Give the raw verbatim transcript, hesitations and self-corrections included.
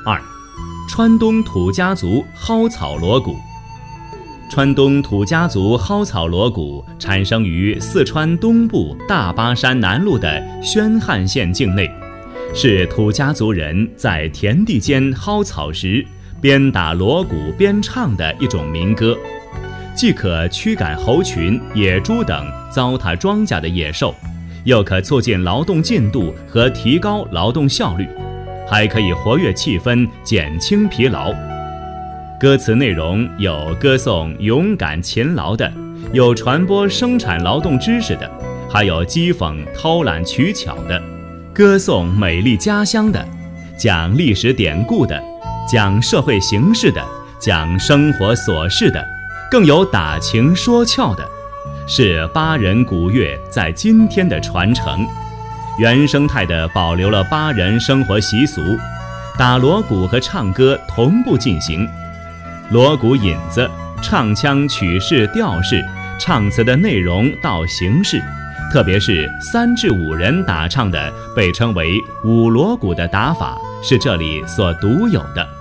二、川东土家族蒿草锣鼓。川东土家族蒿草锣鼓产生于四川东部大巴山南麓的宣汉县境内，是土家族人在田地间蒿草时边打锣鼓边唱的一种民歌，既可驱赶猴群、野猪等糟蹋庄稼的野兽，又可促进劳动进度和提高劳动效率，还可以活跃气氛、减轻疲劳。歌词内容有歌颂勇敢勤劳的，有传播生产劳动知识的，还有讥讽偷懒取巧的，歌颂美丽家乡的，讲历史典故的，讲社会形势的，讲生活琐事的，更有打情说俏的，是巴人古乐在今天的传承，原生态地保留了巴人生活习俗，打锣鼓和唱歌同步进行。锣鼓引子、唱腔曲式调式、唱词的内容到形式，特别是三至五人打唱的被称为五锣鼓的打法，是这里所独有的。